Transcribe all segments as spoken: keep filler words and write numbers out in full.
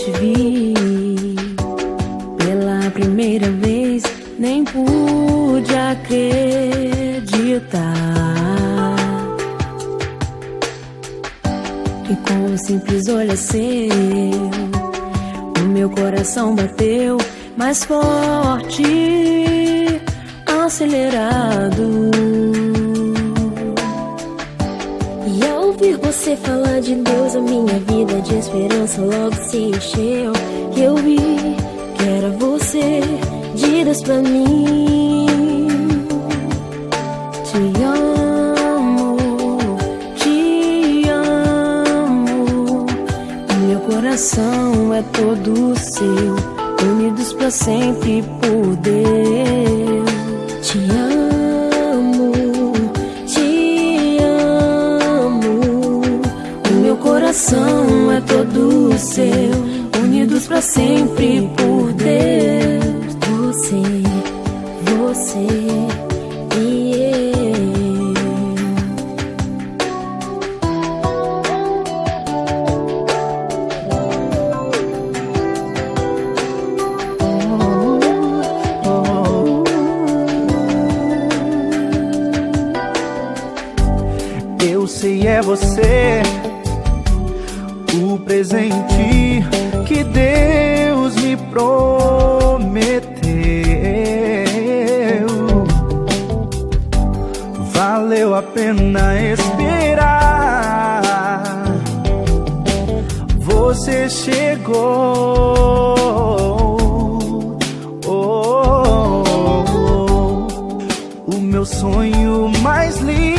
te vi pela primeira vez, nem pude acreditar. E com um simples olhar seu, o meu coração bateu mais forte, acelerado. E ao ouvir você falar de Deus, a minha vida de esperança logo se encheu. E eu vi que era você de Deus pra mim. Te amo, te amo. E meu coração é todo seu, unidos pra sempre por Deus. Te amo, te amo. O meu coração é todo seu, unidos pra sempre por Deus. Você, você e Eu sei, é você, o presente que Deus me prometeu. Valeu a pena esperar. Você chegou. Oh, oh, oh. O meu sonho mais lindo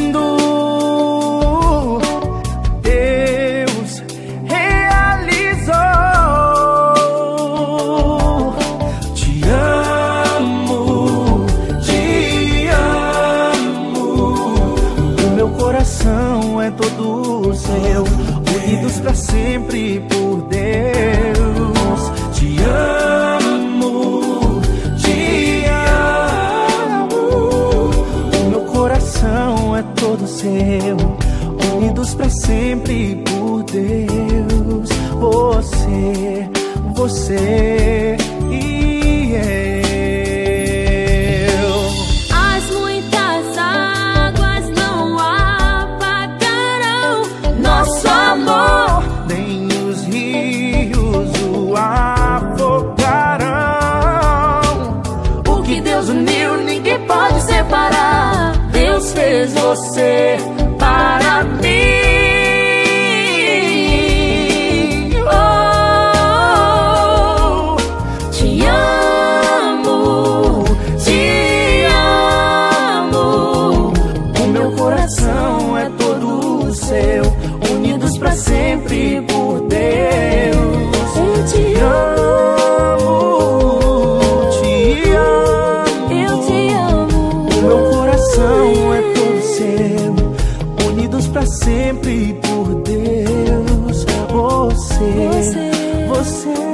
é todo seu, unidos pra sempre por Deus. Te amo, te amo. O meu coração é todo seu, unidos pra sempre por Deus. Você, você e eu. Nosso amor, nem os rios o afogarão. o que Deus uniu ninguém pode separar. Deus fez você para mim. Oh, te amo, te amo. O meu coração é todo seu, unidos pra sempre por Deus. Eu te amo, te amo. Eu te amo. O meu coração é todo seu, unidos pra sempre por Deus. Você, Você, você